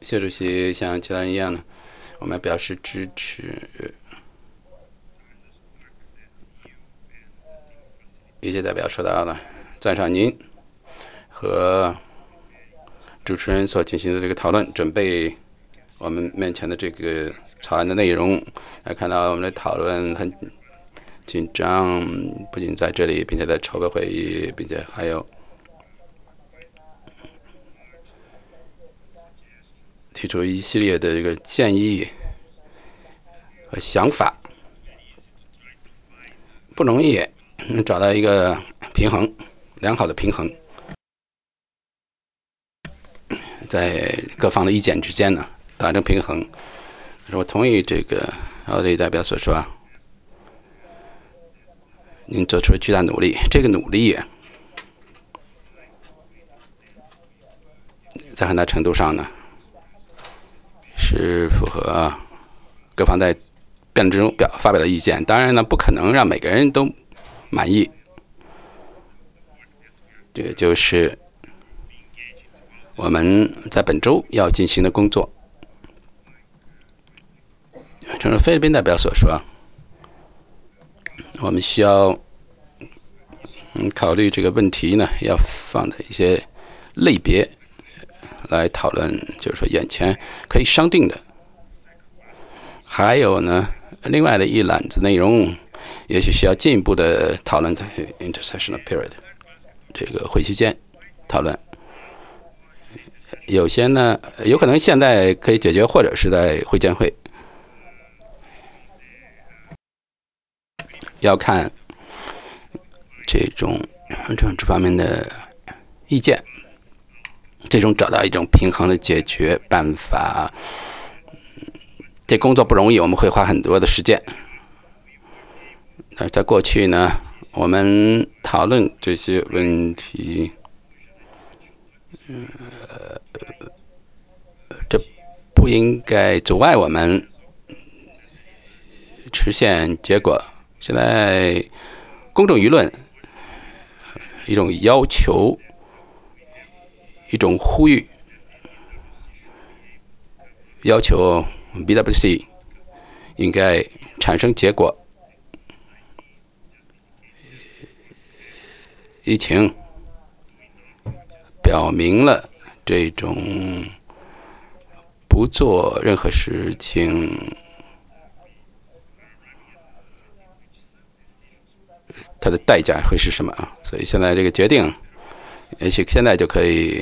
谢主席像其他人一样呢，我们表示支持。一些代表说到了，赞赏您和主持人所进行的这个讨论，准备我们面前的这个草案的内容。来看到我们的讨论很紧张，不仅在这里，并且在筹备会议，并且还有提出一系列的这个建议和想法，不容易找到一个平衡，良好的平衡，在各方的意见之间呢达成平衡。我同意这个奥地利代表所说，您做出了巨大努力，这个努力在很大程度上呢是符合各方在辩论中发表的意见。当然呢，不可能让每个人都满意，这就是我们在本周要进行的工作。正如菲律宾代表所说，我们需要考虑这个问题呢，要放在一些类别来讨论，就是说眼前可以商定的。还有呢，另外的一揽子内容，也许需要进一步的讨论，在 intersessional period 这个会期间讨论。有些呢，有可能现在可以解决，或者是在会见会。要看这方面的意见，最终找到一种平衡的解决办法。这工作不容易，我们会花很多的时间。在过去呢，我们讨论这些问题，这不应该阻碍我们实现结果。现在公众舆论一种要求，一种呼吁，要求 BWC 应该产生结果。疫情表明了这种不做任何事情，它的代价会是什么？所以现在这个决定，也许现在就可以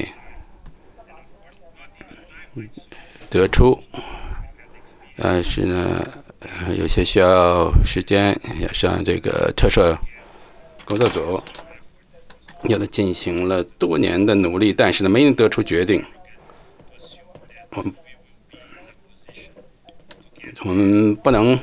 得出，但是呢，有些需要时间，也像这个特赦工作组，有的进行了多年的努力，但是呢，没能得出决定。我们不能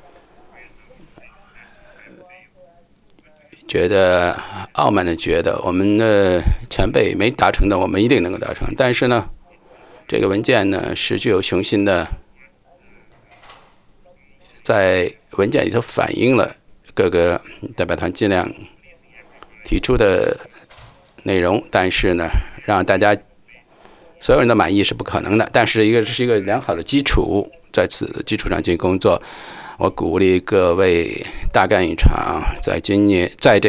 觉得傲慢的觉得我们的前辈没达成的，我们一定能够达成。但是呢，这个文件呢是具有雄心的，在文件里头反映了各个代表团尽量提出的内容，但是呢，让大家所有人的满意是不可能的。但是这是一个良好的基础，在此基础上进行工作。我鼓励各位大干一场，在今年在这